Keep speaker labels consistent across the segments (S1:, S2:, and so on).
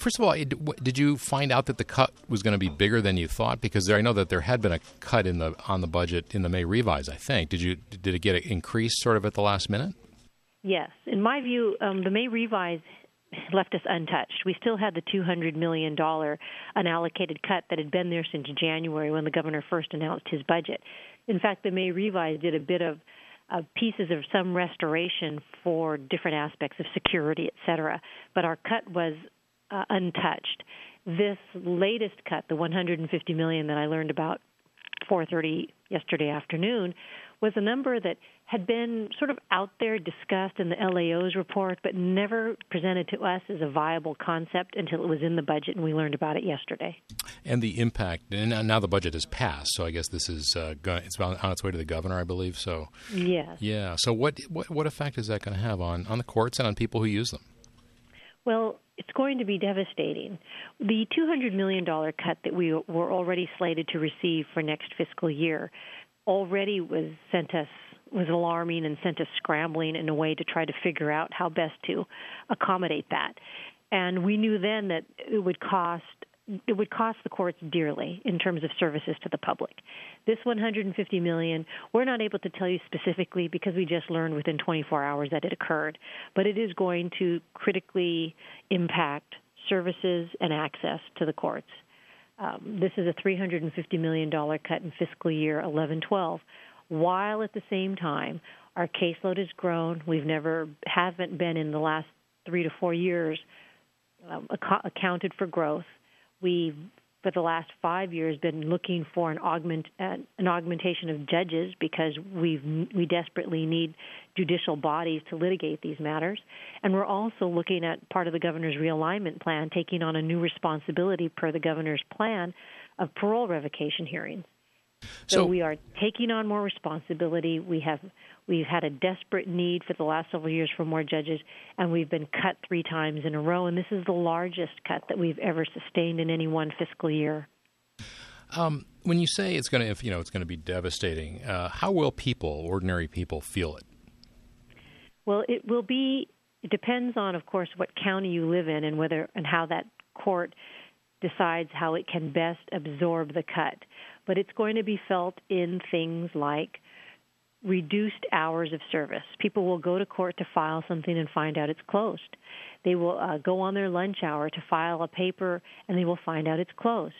S1: first of all, did you find out that the cut was going to be bigger than you thought? Because I know that there had been a cut on the budget in the May revise, I think. Did it get increased sort of at the last minute?
S2: Yes. In my view, the May revise left us untouched. We still had the $200 million unallocated cut that had been there since January when the governor first announced his budget. In fact, the May revise did a bit of pieces of some restoration for different aspects of security, et cetera, but our cut was untouched. This latest cut, the $150 million that I learned about 4:30 yesterday afternoon, was a number that had been sort of out there discussed in the LAO's report, but never presented to us as a viable concept until it was in the budget, and we learned about it yesterday.
S1: And the impact, and now the budget has passed, so I guess this is it's on its way to the governor, I believe. So
S2: yes,
S1: yeah. So what effect is that going to have on the courts and on people who use them?
S2: Well, it's going to be devastating. The $200 million cut that we were already slated to receive for next fiscal year already was alarming and sent us scrambling in a way to try to figure out how best to accommodate that. And we knew then that it would cost the courts dearly in terms of services to the public. This $150 million, we're not able to tell you specifically because we just learned within 24 hours that it occurred, but it is going to critically impact services and access to the courts. This is a $350 million cut in fiscal year 11-12, while at the same time our caseload has grown. Haven't been in the last 3 to 4 years accounted for growth. We've, for the last 5 years, been looking for an augmentation of judges because we desperately need judicial bodies to litigate these matters. And we're also looking at part of the governor's realignment plan, taking on a new responsibility per the governor's plan of parole revocation hearings. So we are taking on more responsibility. We've had a desperate need for the last several years for more judges, and we've been cut 3 times in a row. And this is the largest cut that we've ever sustained in any one fiscal year.
S1: When you say it's going to be devastating, how will ordinary people, feel it?
S2: Well, it will be. It depends on, of course, what county you live in and how that court decides how it can best absorb the cut. But it's going to be felt in things like reduced hours of service. People will go to court to file something and find out it's closed. They will go on their lunch hour to file a paper, and they will find out it's closed.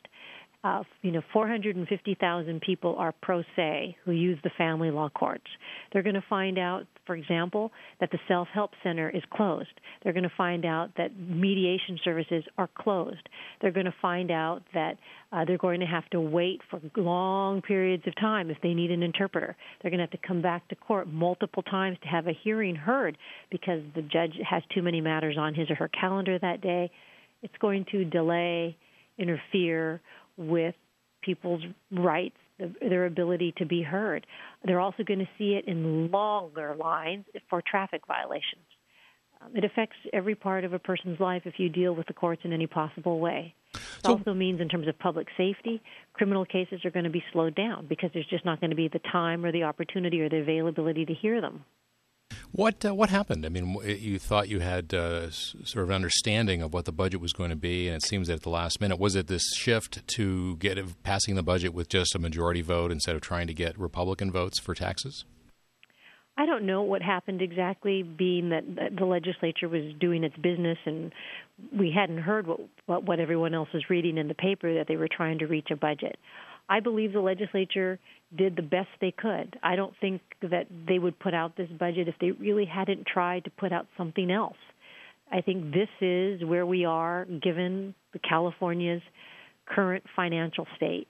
S2: 450,000 people are pro se who use the family law courts. They're going to find out, for example, that the self-help center is closed. They're going to find out that mediation services are closed. They're going to find out that they're going to have to wait for long periods of time if they need an interpreter. They're going to have to come back to court multiple times to have a hearing heard because the judge has too many matters on his or her calendar that day. It's going to delay, interfere with people's rights, their ability to be heard. They're also going to see it in longer lines for traffic violations. It affects every part of a person's life if you deal with the courts in any possible way. It also means in terms of public safety, criminal cases are going to be slowed down because there's just not going to be the time or the opportunity or the availability to hear them.
S1: What happened? I mean, you thought you had sort of an understanding of what the budget was going to be, and it seems that at the last minute, was it this shift to passing the budget with just a majority vote instead of trying to get Republican votes for taxes?
S2: I don't know what happened exactly, being that the legislature was doing its business and we hadn't heard what everyone else was reading in the paper, that they were trying to reach a budget. I believe the legislature did the best they could. I don't think that they would put out this budget if they really hadn't tried to put out something else. I think this is where we are given California's current financial state.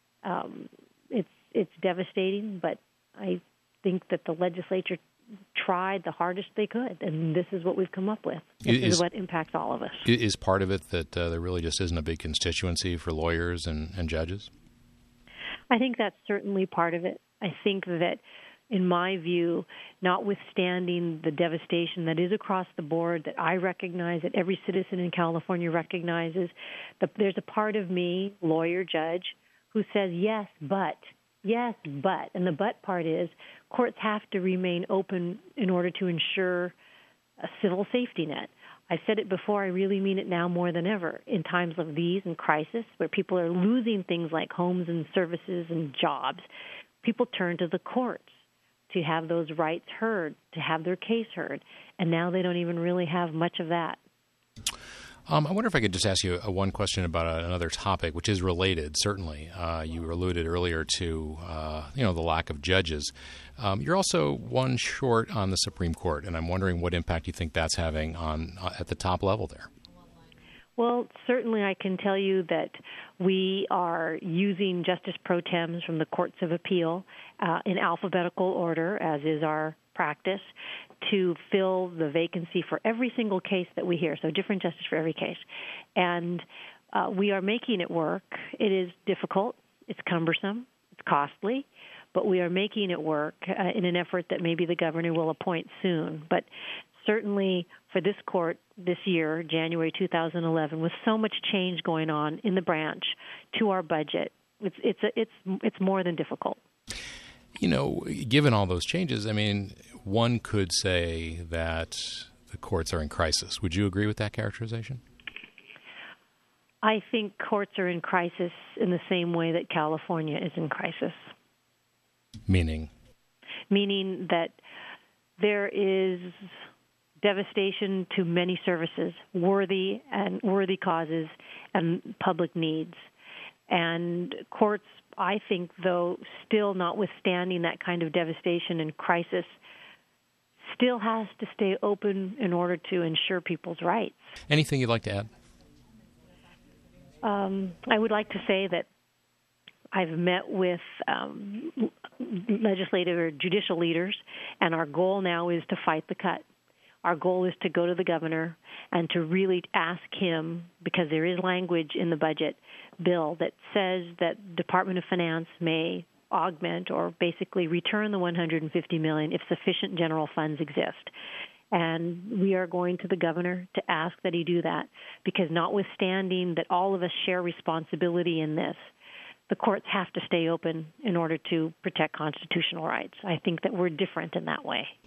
S2: It's devastating, but I think that the legislature tried the hardest they could, and this is what we've come up with. This is what impacts all of us.
S1: Is part of it that there really just isn't a big constituency for lawyers and judges?
S2: I think that's certainly part of it. I think that, in my view, notwithstanding the devastation that is across the board, that I recognize, that every citizen in California recognizes, there's a part of me, lawyer, judge, who says, yes, but. And the but part is courts have to remain open in order to ensure a civil safety net. I've said it before, I really mean it now more than ever. In times of these and crisis, where people are losing things like homes and services and jobs, people turn to the courts to have those rights heard, to have their case heard. And now they don't even really have much of that.
S1: I wonder if I could just ask you one question about another topic, which is related, certainly. You alluded earlier to, the lack of judges. You're also one short on the Supreme Court, and I'm wondering what impact you think that's having on at the top level there.
S2: Well, certainly I can tell you that we are using Justice Pro Tems from the Courts of Appeal in alphabetical order, as is our practice, to fill the vacancy for every single case that we hear, so different justice for every case. And we are making it work. It is difficult. It's cumbersome. It's costly. But we are making it work in an effort that maybe the governor will appoint soon. But certainly for this court this year, January 2011, with so much change going on in the branch to our budget, it's more than difficult.
S1: Given all those changes, I mean, one could say that the courts are in crisis. Would you agree with that characterization?
S2: I think courts are in crisis in the same way that California is in crisis.
S1: Meaning?
S2: Meaning that there is devastation to many services, worthy causes, and public needs. And courts, I think, though, still notwithstanding that kind of devastation and crisis, still has to stay open in order to ensure people's rights.
S1: Anything you'd like to add?
S2: I would like to say that I've met with legislative or judicial leaders, and our goal now is to fight the cut. Our goal is to go to the governor and to really ask him, because there is language in the budget bill that says that Department of Finance may augment or basically return the $150 million if sufficient general funds exist. And we are going to the governor to ask that he do that, because notwithstanding that all of us share responsibility in this, the courts have to stay open in order to protect constitutional rights. I think that we're different in that way.